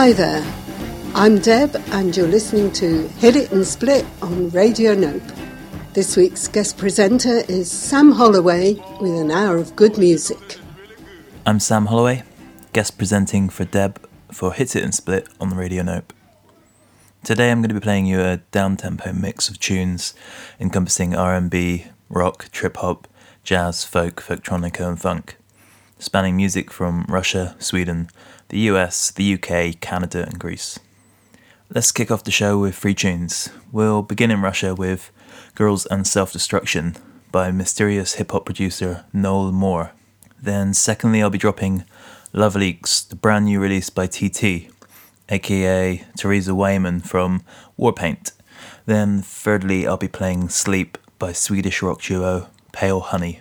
Hi there, I'm Deb and you're listening to Hit It and Split on Radio Nope. This week's guest presenter is Sam Holloway with an hour of good music. I'm Sam Holloway, guest presenting for Deb for Hit It and Split on Radio Nope. Today I'm going to be playing you a down-tempo mix of tunes encompassing R&B, rock, trip-hop, jazz, folk, folktronica and funk, spanning music from Russia, Sweden, the US, the UK, Canada and Greece. Let's kick off the show with 3 tunes. We'll begin in Russia with Girls and Self-Destruction by mysterious hip-hop producer Noel Moore. Then secondly I'll be dropping Love Leaks, the brand new release by TT, aka Theresa Wayman from Warpaint. Then thirdly I'll be playing Sleep by Swedish rock duo Pale Honey.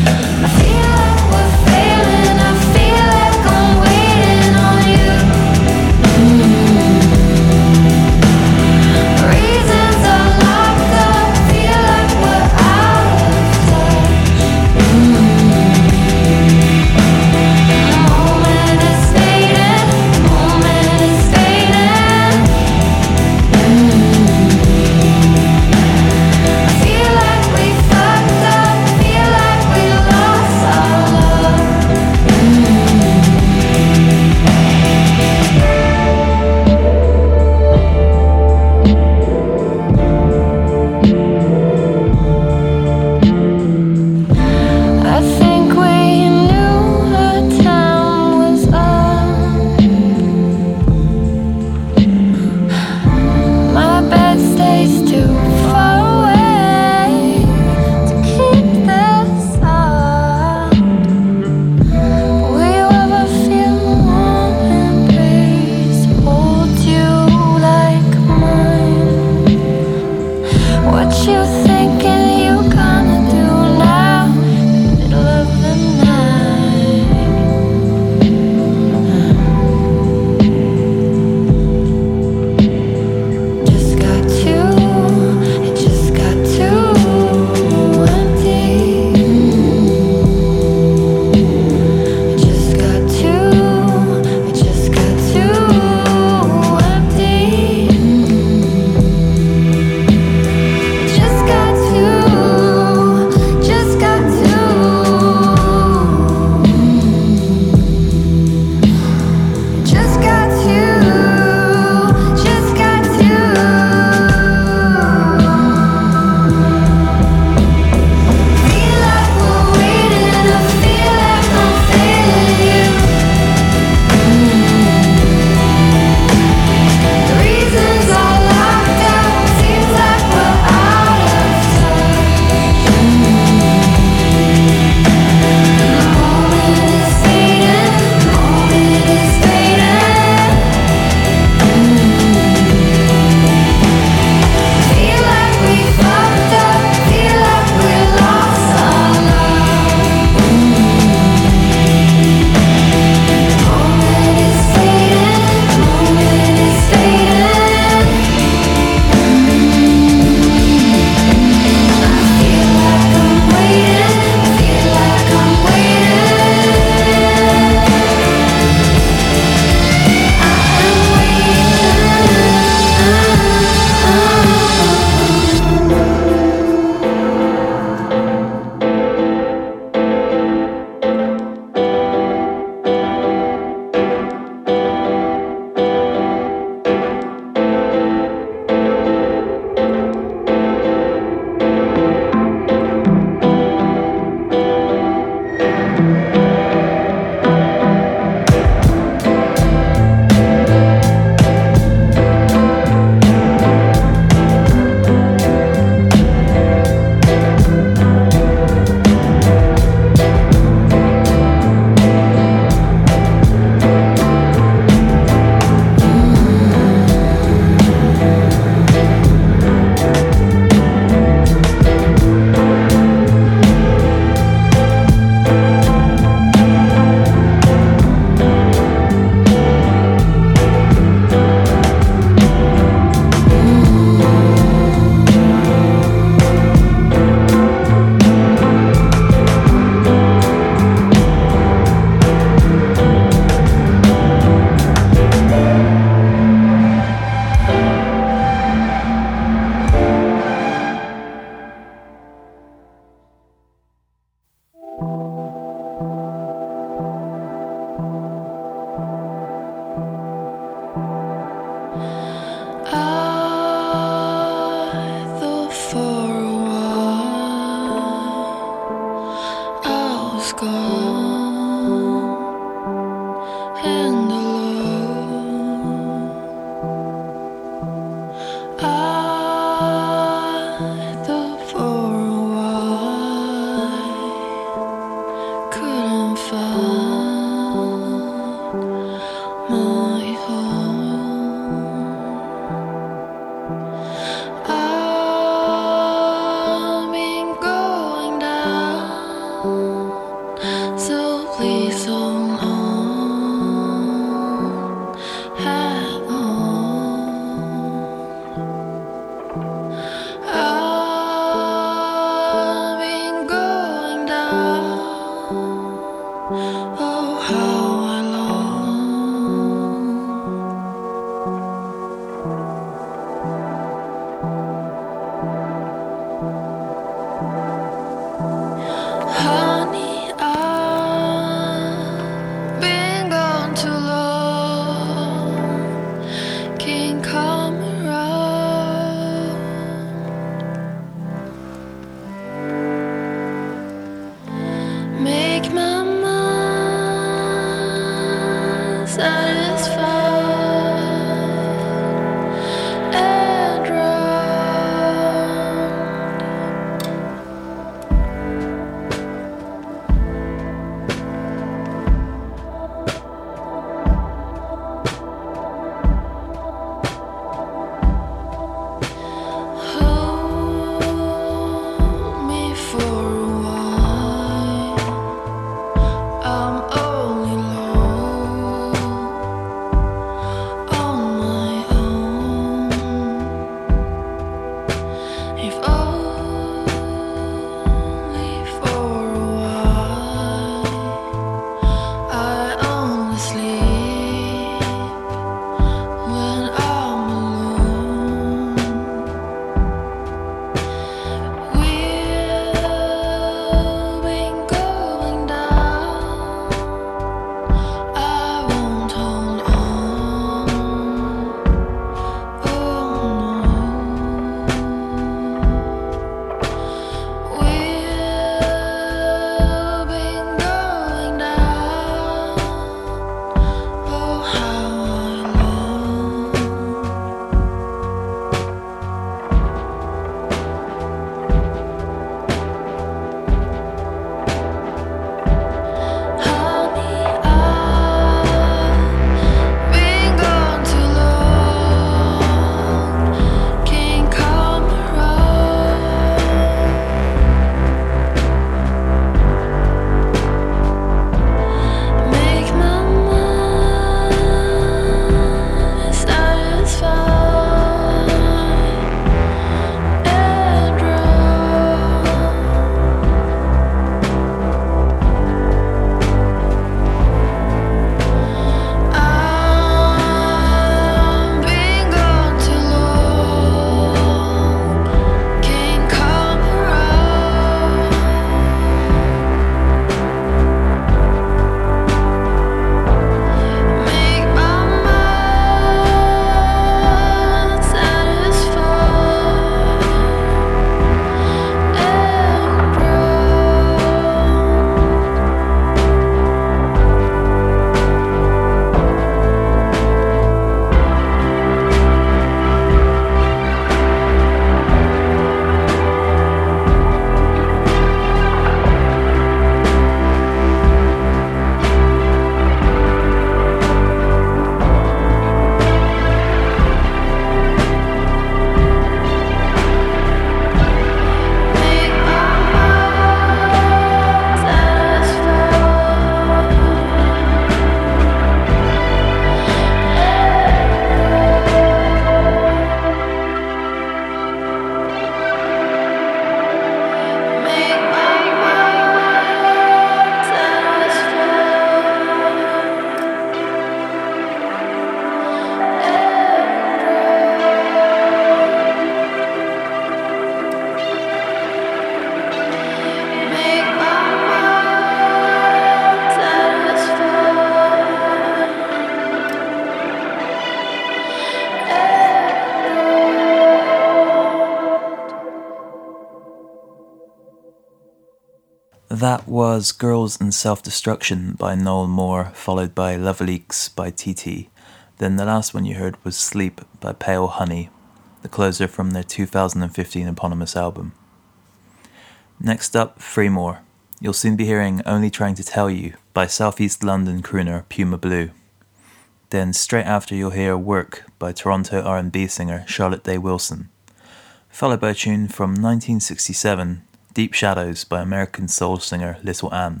That was Girls and Self-Destruction by Noel Moore, followed by Love Leaks by TT. Then the last one you heard was Sleep by Pale Honey, the closer from their 2015 eponymous album. Next up, Three More. You'll soon be hearing Only Trying to Tell You by Southeast London crooner Puma Blue. Then straight after you'll hear Work by Toronto R&B singer Charlotte Day Wilson, followed by a tune from 1967, Deep Shadows by American soul singer Little Ann.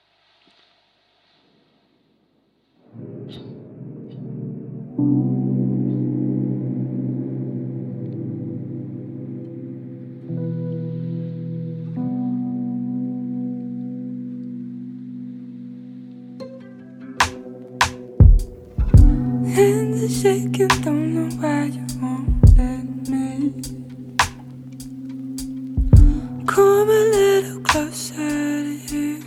Hands are shaking, don't know why you won't let me. Come a little closer to you.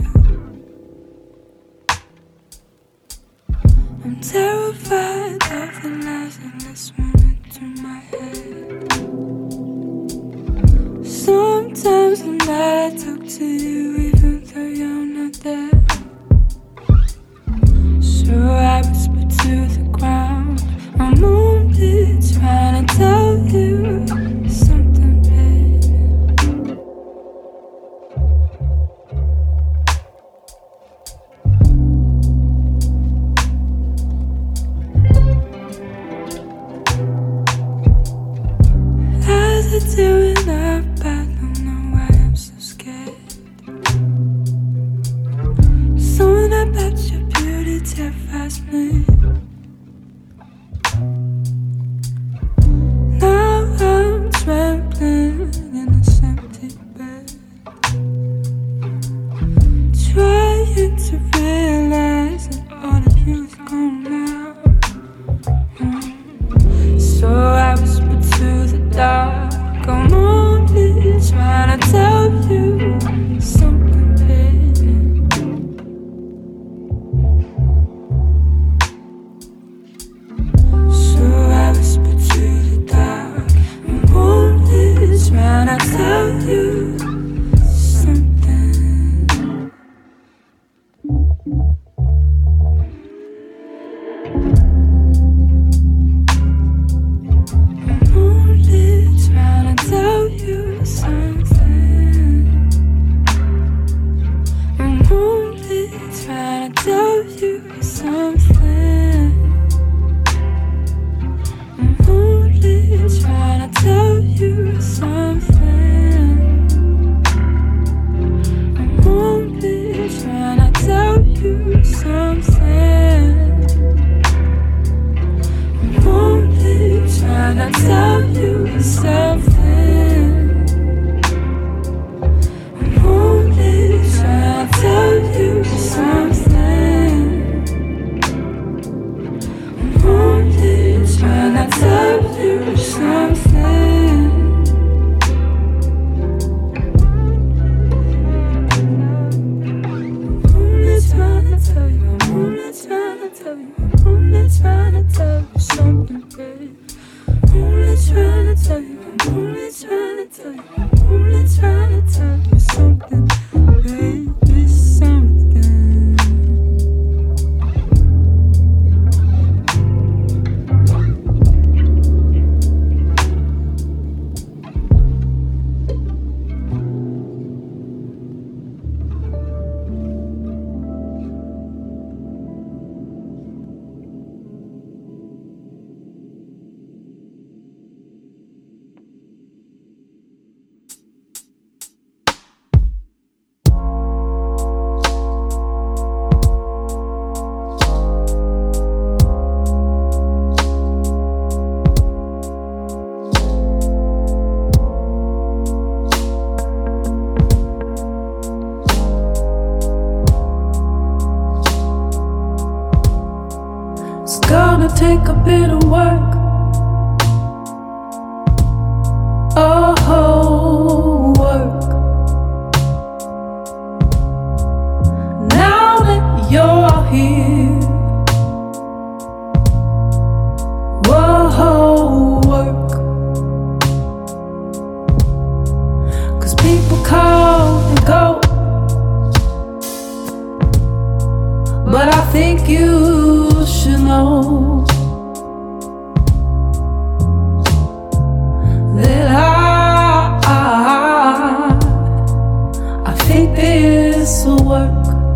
I'm terrified of the lies in this moment to my head. Sometimes at night I talk to you even though you're not there. So I whisper to the ground, I'm only trying to tell you something, baby. As I doing up, I don't know why I'm so scared. Something about your beauty terrifies me. Now I'm trembling in this empty bed, trying to realize that all of you is gone now. So I whisper to the dark, I'm only trying to tell you something, baby. So I whisper to the dark, I'm only trying to tell you something. I'm only trying to tell you something. I'm only trying to tell you something. I'm only trying to tell you something. I'm only trying to tell you something. I'm only trying to tell you something. I'm only trying to tell you something. I'm only trying to tell you something. I'm only trying to tell you, I'm only trying to tell you, I'm only trying to tell you something, babe. I'm only trying to tell you, I'm only trying to tell you, I'm only trying to tell you something, baby, something. It's gonna take a bit of work. Oh, work. Now that you're here, whoa, work. 'Cause people come and go, think you should know that I think this will work.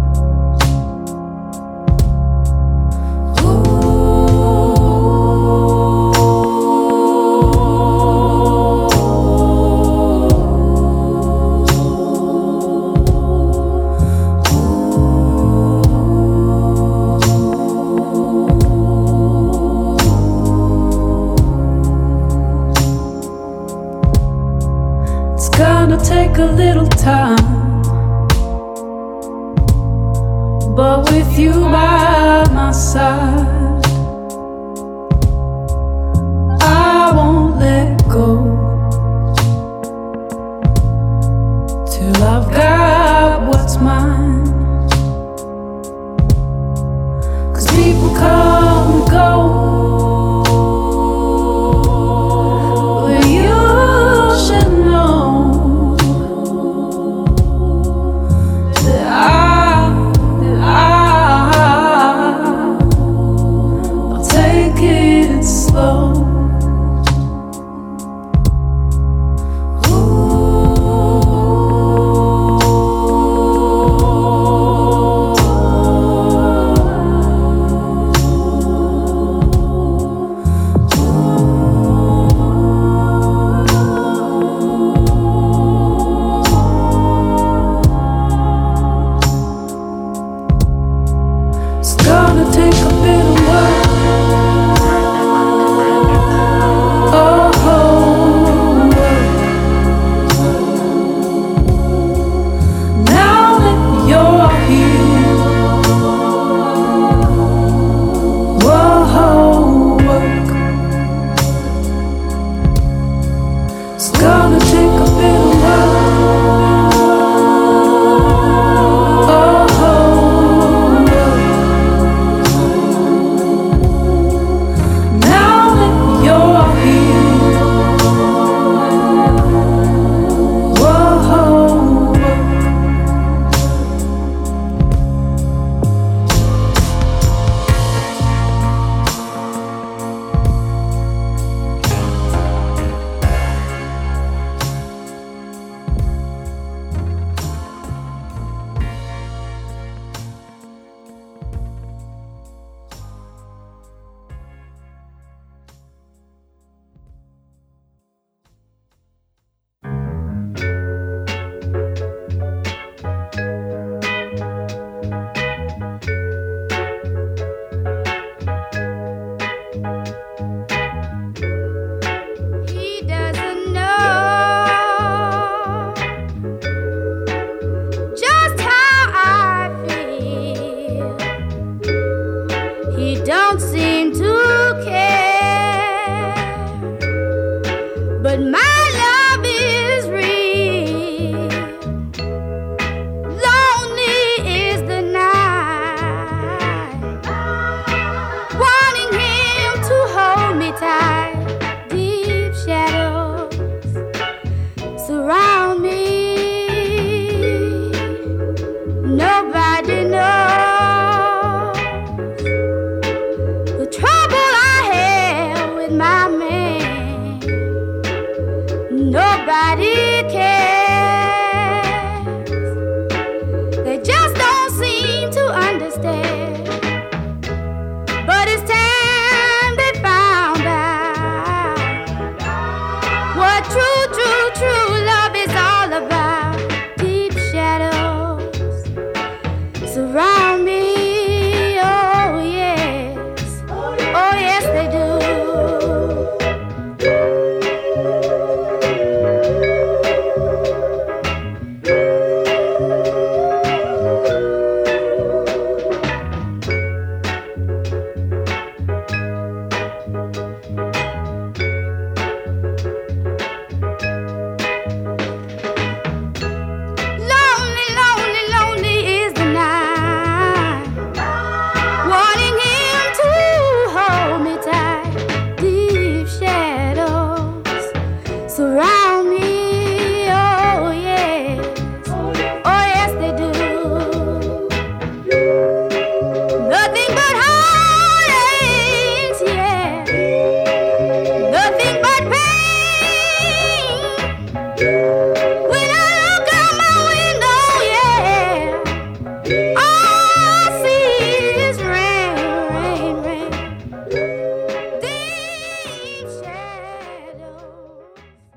Take a little time, but with you by my side, I won't let go till I've got what's mine. 'Cause people come and go, but you should know When I look out my window, yeah, all I see is rain, rain, rain. Deep shadows.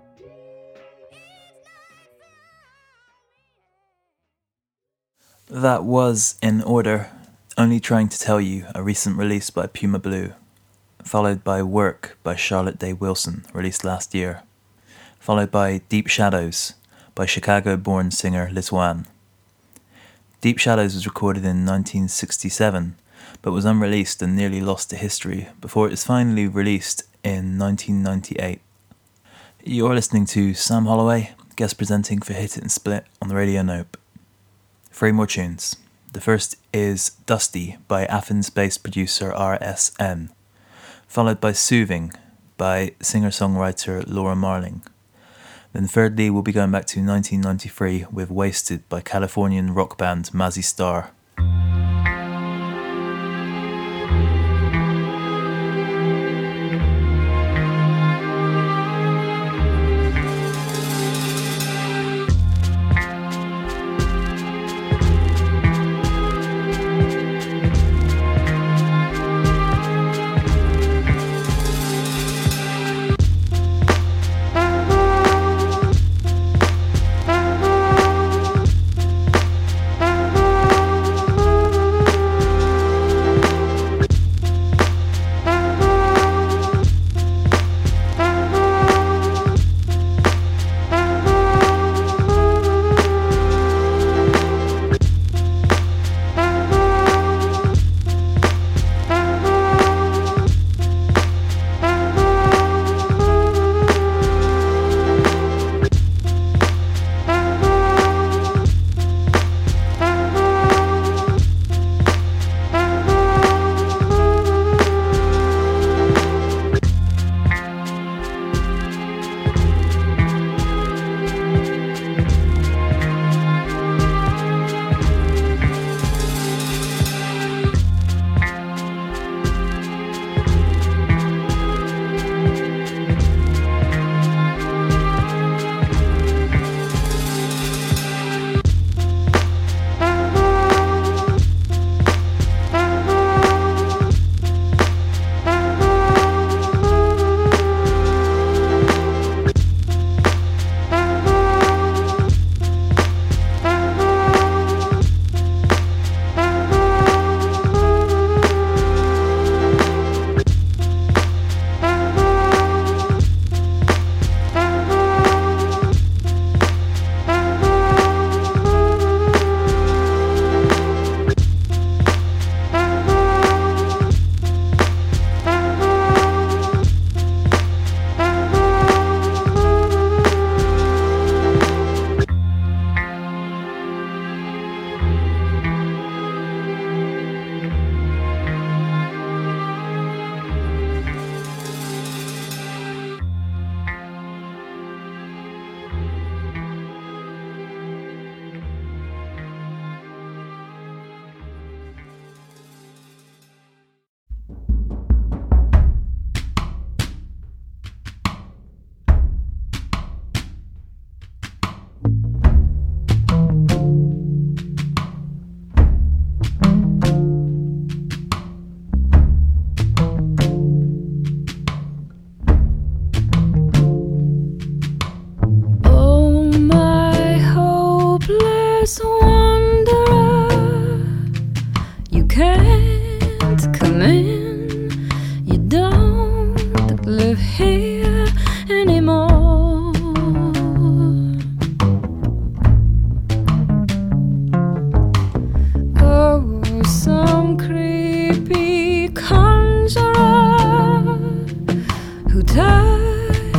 That was In Order, Only Trying to Tell You, a recent release by Puma Blue, followed by Work by Charlotte Day Wilson, released last year, followed by Deep Shadows by Chicago-born singer Lizwan. Deep Shadows was recorded in 1967, but was unreleased and nearly lost to history before it was finally released in 1998. You're listening to Sam Holloway, guest presenting for Hit It and Split on the Radio Nope. 3 more tunes. The first is Dusty by Athens-based producer RSN, followed by Soothing by singer-songwriter Laura Marling. Then thirdly, we'll be going back to 1993 with Wasted by Californian rock band Mazzy Star.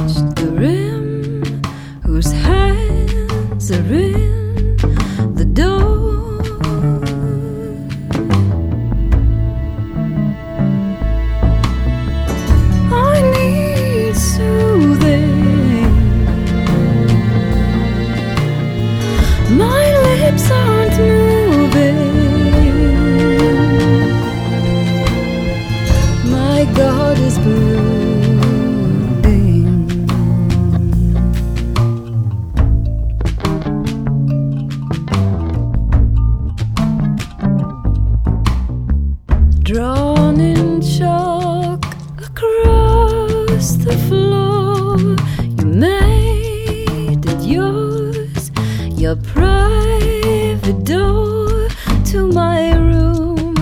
whose hands are in the door. your private door to my room.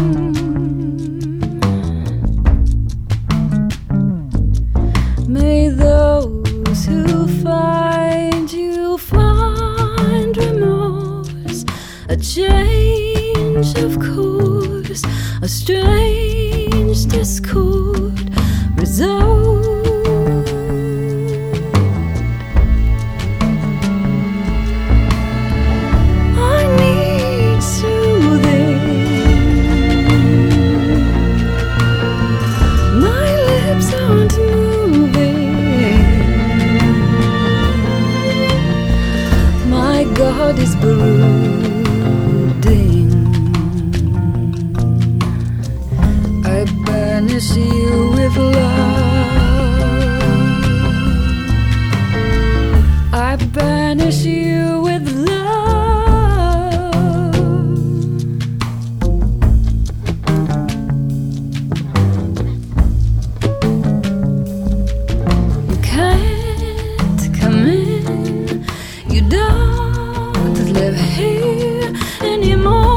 May those who find you find remorse, a change of course, a strange discord resolve. God is brooding. I banish you with love. I banish you with love. You can't come in. You don't live here anymore.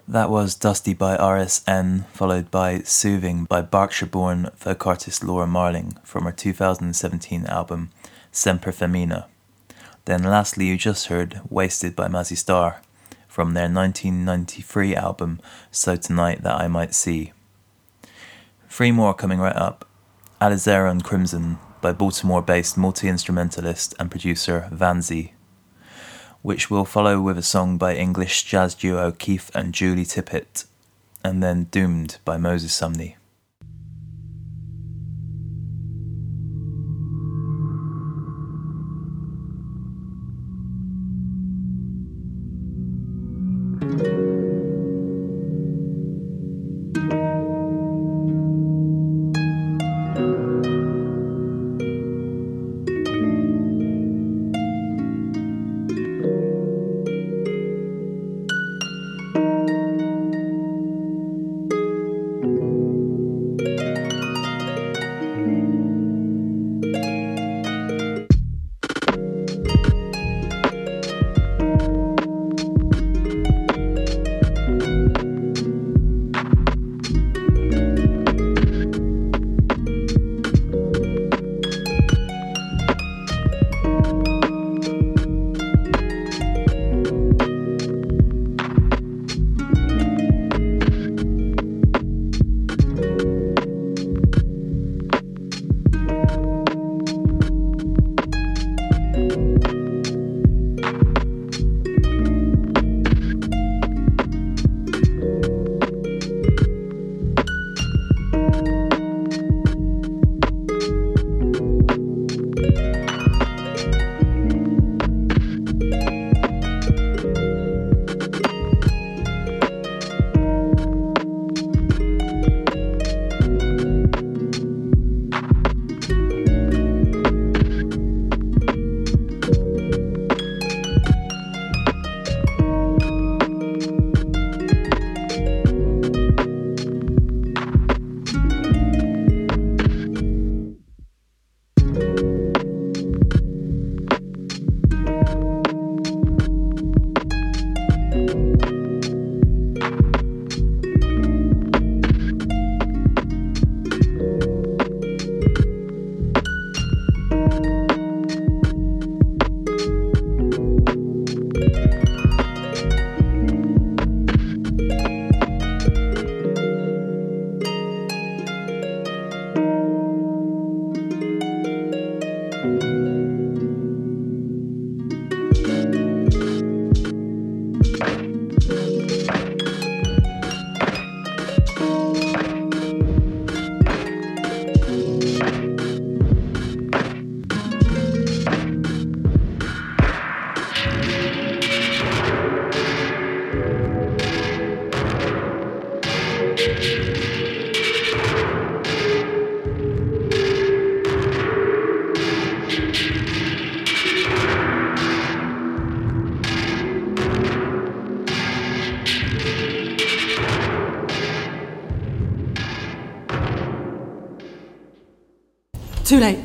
That was Dusty by RSN, followed by Soothing by Berkshire-born folk artist Laura Marling from her 2017 album Semper Femina. Then lastly you just heard Wasted by Mazzy Star from their 1993 album So Tonight That I Might See. 3 more coming right up. Alizera and Crimson by Baltimore-based multi-instrumentalist and producer Vanzi, which will follow with a song by English jazz duo Keith and Julie Tippett, and then Doomed by Moses Sumney. Too late.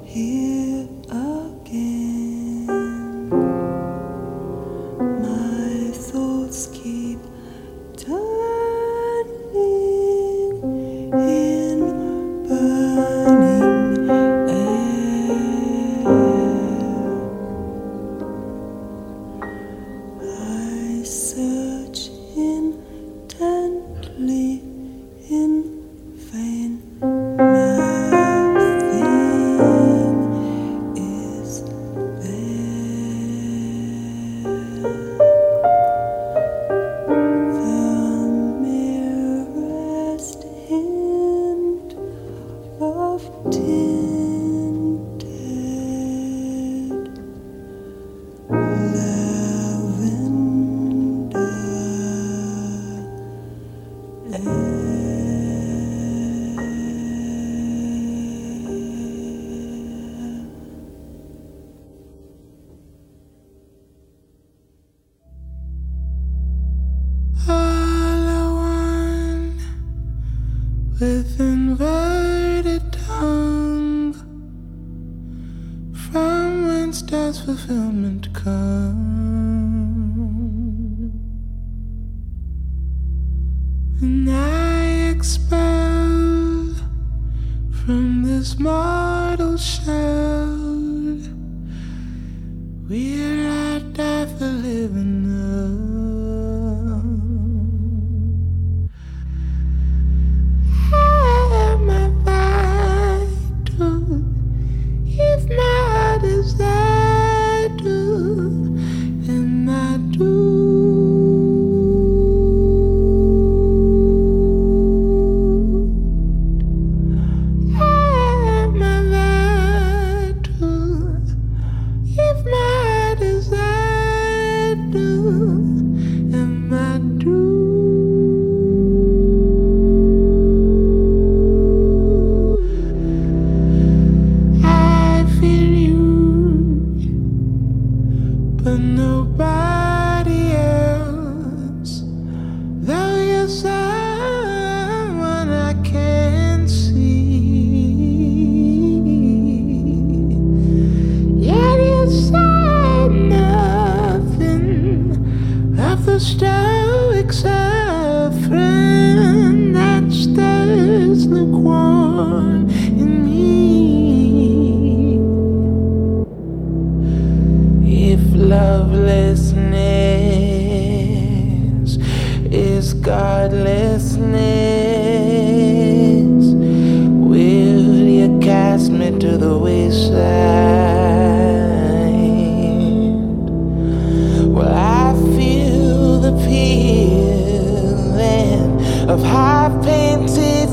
here again. My thoughts keep turning in burning air. I search intently in vain. Nothing is there. The merest hint of tinted lavender air. All I want with inverted tongue, from whence does fulfillment come? When I expel from this mortal shell, will I die for living up? Am I vital if my heart is that do? Am I do? Am I vital if my heart is that do? Am I do? I feel you, but nobody else. Though you're someone I can't see, yet you said nothing of the stoic suffering that stirs lukewarm in me. If lovelessness is godlessness, will you cast me to the wayside? Well, I feel the peeling of half-painted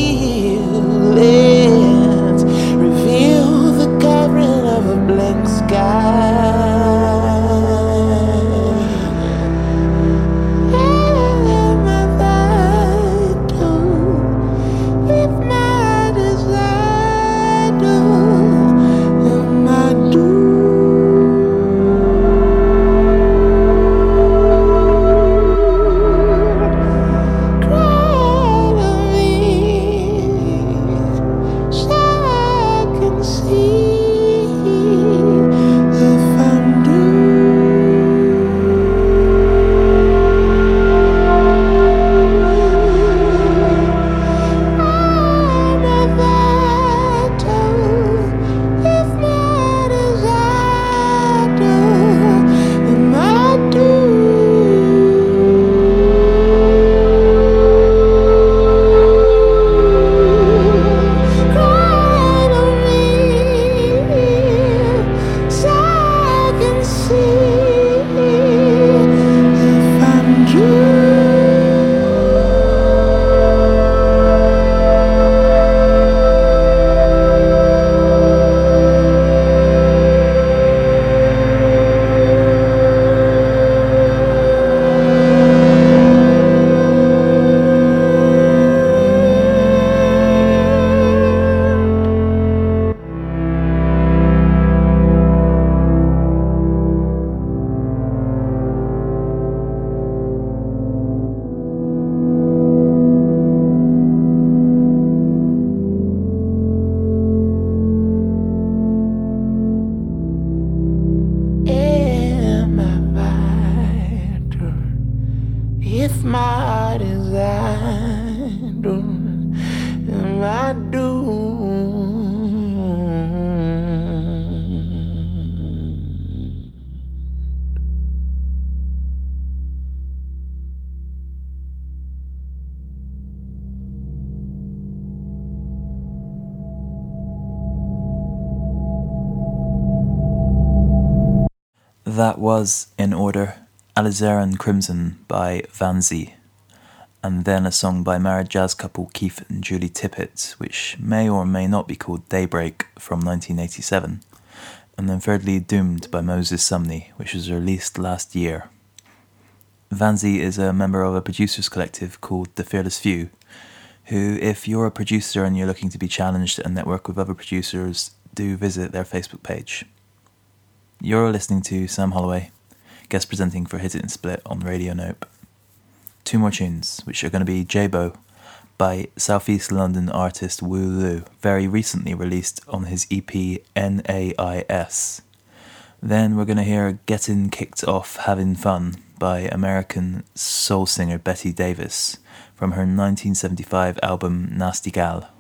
ceilings, reveal the covering of a blank sky. That was, in order, Alizarin Crimson by Vanzi, and then a song by married jazz couple Keith and Julie Tippett, which may or may not be called Daybreak, from 1987, and then thirdly Doomed by Moses Sumney, which was released last year. Vanzi is a member of a producers collective called The Fearless Few, who, if you're a producer and you're looking to be challenged and network with other producers, do visit their Facebook page. You're listening to Sam Holloway, guest presenting for Hit It and Split on Radio Nope. Two more tunes, which are going to be Jabo by Southeast London artist Wu Lu, very recently released on his EP NAIS. Then we're going to hear Gettin' Kicked Off Havin' Fun by American soul singer Betty Davis from her 1975 album Nasty Gal.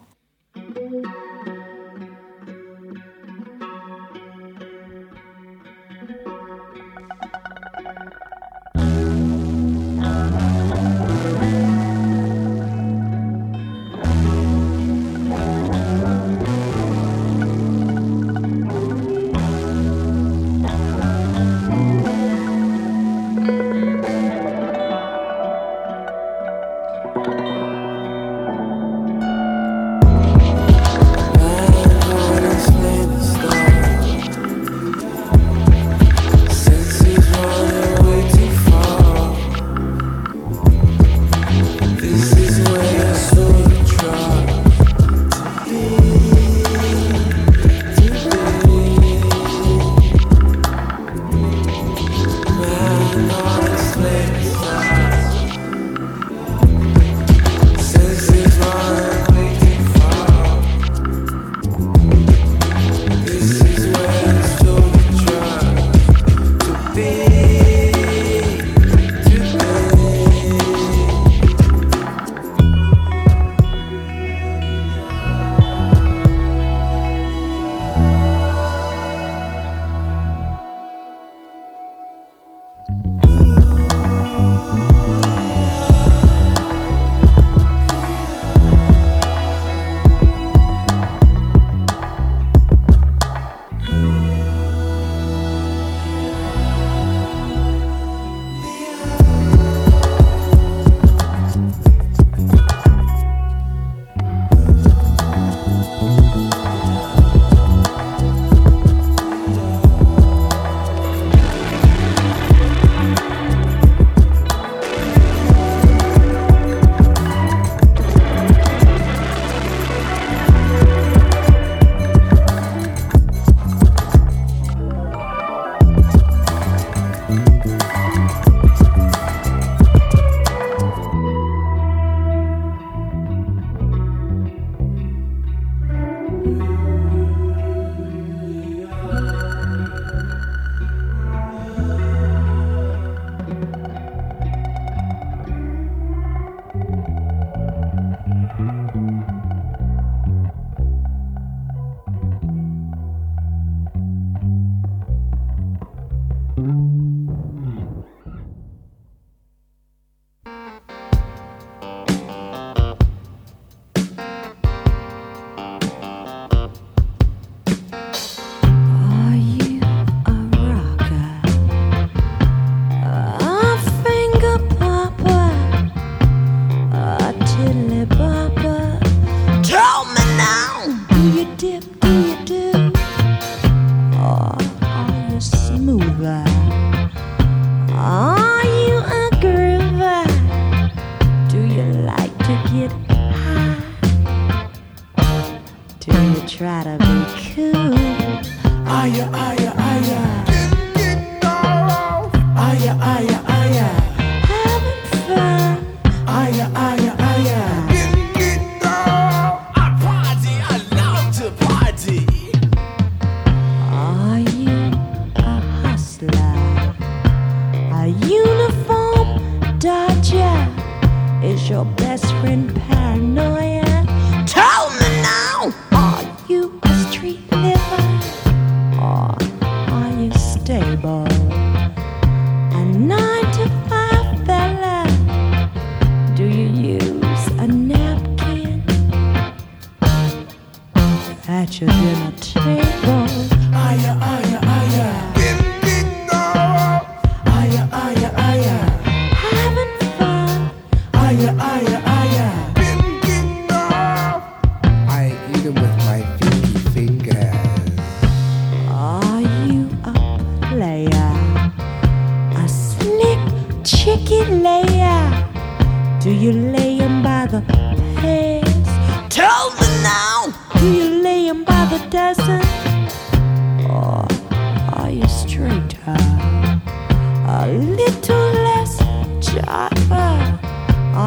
At your dinner table, aya, aya, aya.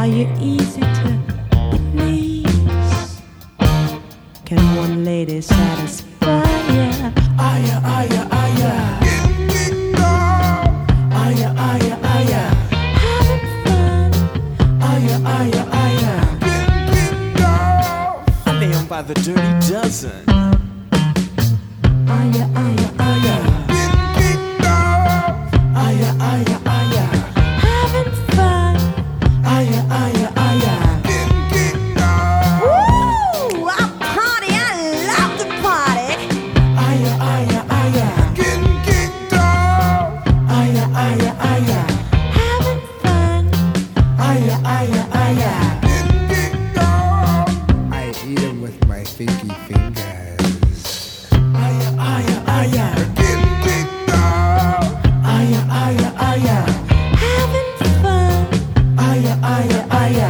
Are you easy to please? Can one lady satisfy ya? Aya, aya, aya. Aya, aya, aya. Having fun. Aya, aya, aya. I lay 'em by the dirty dozen. Aya, aya, aya. Aya, aya, aya. Having fun. Aya, aya, aya. Woo! I party, I love to party. Aya, aya, aya. Aya, aya, aya. Having fun. Aya, aya, aya. I eat them with my stinky fingers. Aya, aya, aya. Aya, aya, aya. Having fun. Aya, aya, aya.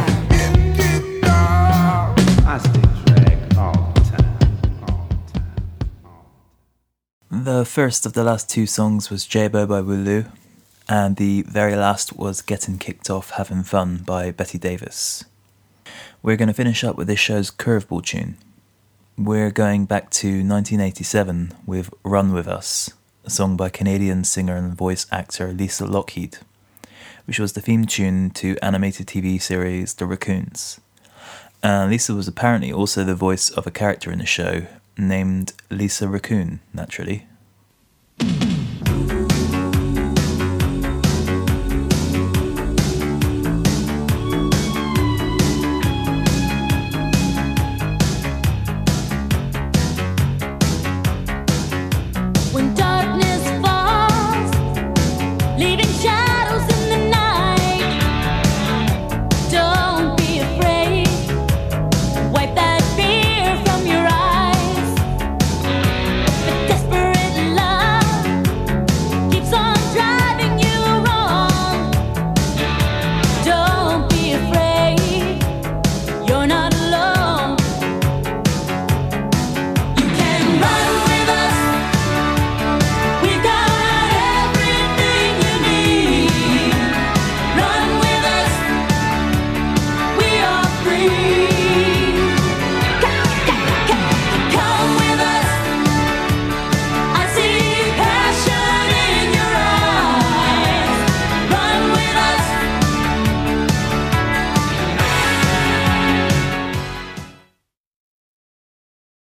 I stay drag all the time. The first of the last two songs was Jabo by Wulu, and the very last was Getting Kicked Off Having Fun by Betty Davis. We're going to finish up with this show's curveball tune. We're going back to 1987 with Run With Us, a song by Canadian singer and voice actor Lisa Lockheed, which was the theme tune to animated TV series The Raccoons. And Lisa was apparently also the voice of a character in the show named Lisa Raccoon, naturally.